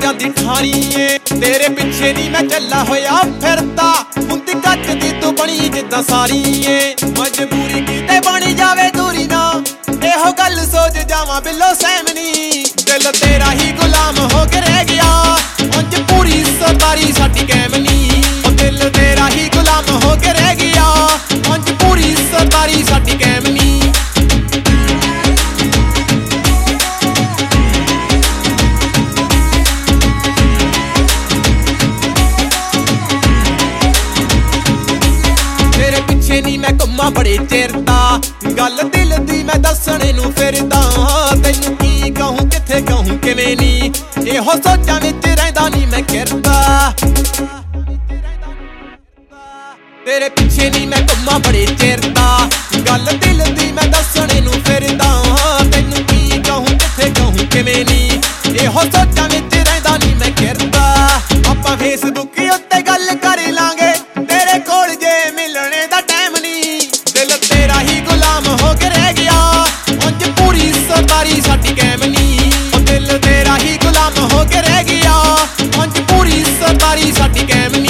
ਜਾਂਦੀ ਠਾਣੀ ਏ। ਤੇਰੇ ਪਿੱਛੇ ਨੀ ਮੈਂ ਚੱਲਾ ਹੋਇਆ ਫਿਰਦਾ, ਹੁੰਦੀ ਕੱਚ ਦੀ ਤੂੰ ਬਣੀ ਜਿੱਦਾਂ ਸਾਰੀ ਏ। ਮਜਬੂਰੀ ਕਿਤੇ ਬਣੀ ਜਾਵੇ ਦੂਰੀ ਨਾ, ਇਹੋ ਗੱਲ ਸੋਚ ਜਾਵਾਂ ਬਿੱਲੋ ਸਹਿਮਨੀ। ਦਿਲ ਤੇਰਾ ਹੀ ਗੁਲਾਮ ਹੋ ਕੇ ਰਹਿ ਗਿਆ, ਉਂਝ ਪੂਰੀ ਸਰਦਾਰੀ ਸਾਡੀ ਕੈਮ ਨੀ। ਉਹ ਦਿਲ ਤੇਰਾ ਹੀ ਗੁਲਾਮ ਹੋ ਕੇ ਰਹਿ ਗਿਆ, ਉਂਝ ਪੂਰੀ ਸਰਦਾਰੀ ਸਾਡੀ ਕੈਮ ਨੀ। ਤੇਰੇ ਪਿੱਛੇ ਨੀ ਮੈਂ ਘੁੰਮਾਂ ਬੜੇ ਚਿਰ ਦਾ, ਗੱਲ ਦਿਲ ਦੀ ਮੈਂ ਦੱਸਣੇ ਨੂੰ ਫਿਰਦਾ। ਤੈਨੂੰ ਕੀ ਕਹੂੰ ਕਿੱਥੇ ਕਹੂੰ ਕਿਵੇਂ ਨੀ, ਇਹੋ ਸੋਚਾਂ ਵਿੱਚ ਰਹਿੰਦਾ ਨੀ ਮੈਂ ਕਿਰਦਾ। ਤੇਰੇ ਪਿੱਛੇ ਨੀ ਮੈਂ ਘੁੰਮਾਂ ਬੜੇ ਚਿਰ ਦਾ, ਗੱਲ ਦਿਲ ਦੀ ਮੈਂ ਦੱਸਣੇ ਨੂੰ ਫਿਰਦਾ। ਤੈਨੂੰ ਕੀ ਕਹੂੰ ਕਿੱਥੇ ਕਹੂੰ ਕਿਵੇਂ ਨੀ, ਇਹੋ ਸੋਚਾਂ ਵਿੱਚ ਰਹਿੰਦਾ ਨੀ ਮੈਂ ਕਿਰਦਾ। ਆਪਾਂ ਫੇਸਬੁੱਕ ਉੱਤੇ ਗੱਲ ਕਰ ਲਾਂਗੇ, ਤੇਰੇ ਕੋਲ ਜੇ ਮਿਲਣੇ ਦਾ ਟਾਈਮ ਨੀ। ਦਿਲ ਤੇਰਾ ਹੀ ਗੁਲਾਮ ਹੋ ਕੇ ਰਹਿ ਗਿਆ, ਉਂਝ ਪੂਰੀ ਸਰਦਾਰੀ ਸਾਡੀ ਕੈਮ ਨੀ। ਉਹ ਦਿਲ ਤੇਰਾ ਹੀ ਗੁਲਾਮ ਹੋ ਕੇ ਰਹਿ ਗਿਆ, ਉਂਝ ਪੂਰੀ ਸਰਦਾਰੀ ਸਾਡੀ ਕੈਮ ਨੀ।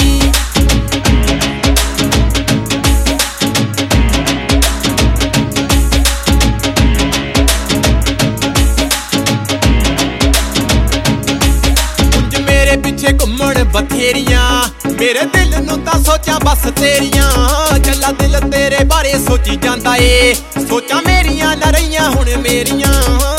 ਪਿੱਛੇ ਘੁੰਮਣ ਬਥੇਰੀਆਂ, ਮੇਰੇ ਦਿਲ ਨੂੰ ਤਾਂ ਸੋਚਾਂ ਬਸ ਤੇਰੀਆਂ। ਚੱਲਾ ਦਿਲ ਤੇਰੇ ਬਾਰੇ ਸੋਚੀ ਜਾਂਦਾ ਏ, ਸੋਚਾਂ ਮੇਰੀਆਂ ਨਾ ਰਹੀਆਂ ਹੁਣ ਮੇਰੀਆਂ।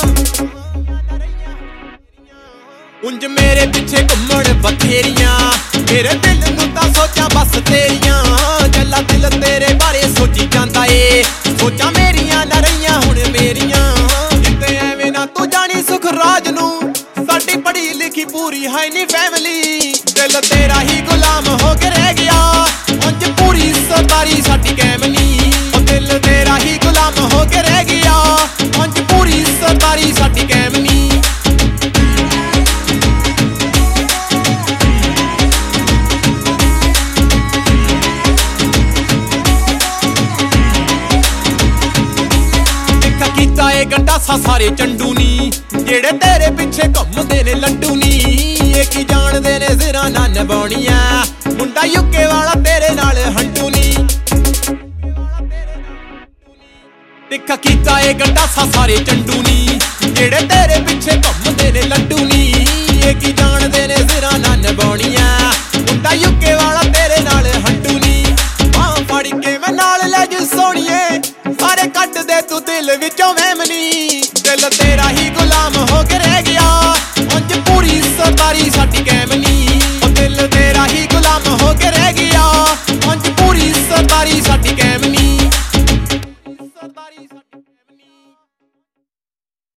ਉਂਝ ਮੇਰੇ ਪਿੱਛੇ ਘੁੰਮਣ ਬਥੇਰੀਆਂ, ਮੇਰੇ ਦਿਲ ਨੂੰ ਤਾਂ ਸੋਚਾਂ ਬਸ ਤੇਰੀਆਂ। ਚੱਲਾ ਦਿਲ ਤੇਰੇ ਬਾਰੇ ਸੋਚੀ ਜਾਂਦਾ ਏ, ਸੋਚਾਂ ਮੇਰੀਆਂ ਨਾ ਰਹੀਆਂ ਹੁਣ ਮੇਰੀਆਂ। ਕਿਤੇ ਐਵੇਂ ਨਾ ਤੂੰ ਜਾਣੀ ਸੁਖਰਾਜ ਨੂੰ, ਸਾਡੀ ਪੜ੍ਹੀ ਲਿਖੀ ਪੂਰੀ ਹੈ ਨੀ ਫੈਮਿਲੀ। ਦਿਲ ਤੇਰਾ ਹੀ ਗੁਲਾਮ ਹੋ ਕੇ ਰਹਿ ਗਿਆ, ਉਂਝ ਪੂਰੀ ਸਰਦਾਰੀ ਸਾਡੀ ਕੈਮ ਨੀ। ਉਹ ਦਿਲ ਤੇਰਾ ਹੀ ਗੁਲਾਮ ਹੋ ਕੇ ਰਹਿ ਗਿਆ, ਉਂਝ ਪੂਰੀ ਸਰਦਾਰੀ ਸਾਡੀ ਕੈਮ ਨੀ। ਕੀਤਾ ਏ ਗੰਡਾਸਾ ਸਾਰੇ ਚੰਡੂ ਨੀ, ਜਿਹੜੇ ਤੇਰੇ ਪਿੱਛੇ ਘੁੰਮਦੇ ਨੇ ਲੰਡੂ ਨੀ। ਇਹ ਕੀ ਜਾਣਦੇ ਨੇ ਜ਼ਰਾ ਨਾ ਨਿਭਾਉਣੀਆਂ, ਮੁੰਡਾ ਯੁੱਕੇ ਵਾਲਾ ਤੇਰੇ ਨਾਲ ਹੰਟੂ ਨੀ। ਤਿੱਖਾ ਕੀਤਾ ਏ ਗੰਡਾਸਾ ਸਾਰੇ ਚੰਡੂ ਨੀ, ਜਿਹੜੇ ਤੇਰੇ ਪਿੱਛੇ ਘੁੰਮਦੇ ਨੇ ਲੰਡੂ ਨੀ। ਇਹ ਕੀ ਜਾਣਦੇ ਨੇ ਜ਼ਰਾ ਨਾ ਨਿਭਾਉਣੀਆਂ, ਮੁੰਡਾ ਯੁੱਕੇ ਵਾਲਾ ਤੇਰੇ ਨਾਲ ਹੰਟੂ ਨੀ। ਬਾਂਹ ਫੜ ਕੇ ਮੈਂ ਨਾਲ ਲੈ ਜੂ ਸੋਹਣੀਏ, ਸਾਰੇ ਕੱਢ ਦੇ ਤੂੰ ਦਿਲ ਵਿੱਚੋਂ ਵਹਿਮ ਨੀ।